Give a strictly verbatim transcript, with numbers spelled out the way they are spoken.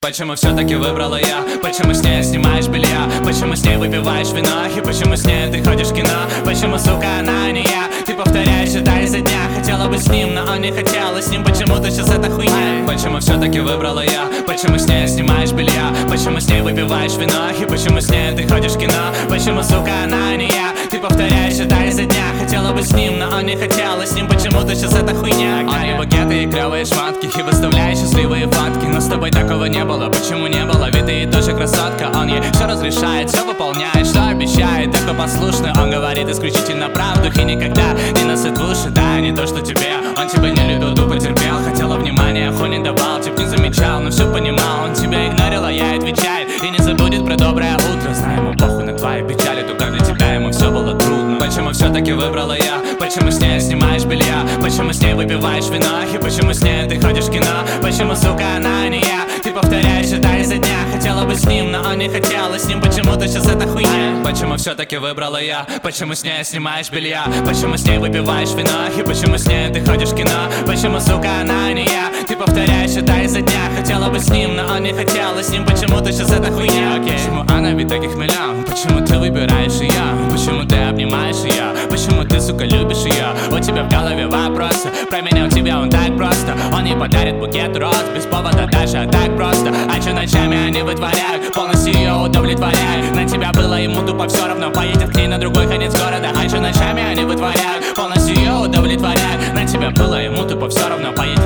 Почему все-таки выбрала я? Почему с ней снимаешь белья? Почему с ней выпиваешь вино? И почему с ней ты ходишь в кино? Почему, сука, она, а не я? Ты повторяешь это изо дня. Хотела бы с ним, но он не хотел. И с ним почему-то сейчас это хуйня. Почему все-таки выбрала я? Почему с ней снимаешь белья? Почему с ней выпиваешь вино? И почему с ней ты ходишь в кино? Почему, сука, она, а не я? Ты повторяешь это изо дня. Хотела бы с ним, но он не хотел. И с ним почему-то сейчас это хуйня. Он и букеты, и клевые шмотки, и выставляешь счастливые фотки. Но с тобой такого не было. Почему не было? Ведь ты тоже красотка. Он ей все разрешает, все выполняет, что обещает. Такой послушный, он говорит исключительно правду. И никогда не насыт в уши, да, не то, что тебе. Он тебя не любил, тупо терпел. Хотела внимания, хуй не давал, тип не замечал, но все понимал. Он тебя игнорил, а я отвечает. И не забудет про доброе утро. Знаю, ему похуй на твои печали, только для тебя ему все было трудно. Почему все-таки выбрала я? Почему с ней снимаешь белья? Почему с ней выпиваешь вино? И почему с ней ты ходишь в кино? Почему, сука, она, а не я? Ты повторяешь это изо дня. Хотела бы с ним, но он не хотел. И с ним почему-то сейчас это хуйня. Почему все-таки выбрала я? Почему с ней снимаешь белья? Почему с ней выпиваешь вино? И почему с ней ты ходишь в кино? Почему, сука, она, а не я? Ты повторяешь это изо дня. Хотела бы с ним, но он не хотел. И с ним почему-то сейчас это хуйня. Окей. Почему она ведь таких миллион? Почему ты выбираешь ее? Почему ты обнимаешь ее? Почему ты, сука, любишь ее? У тебя в голове вопросы. Променял тебя он так просто. Он не подарит букет роз без повода даже, а так просто. А че ночами они вытворяют? Полностью ее удовлетворяют. На тебя было ему тупо все равно. Поедет к ней на другой конец города. А че ночами они вытворяют? Полностью ее удовлетворяют. На тебя было ему тупо все равно. Поедет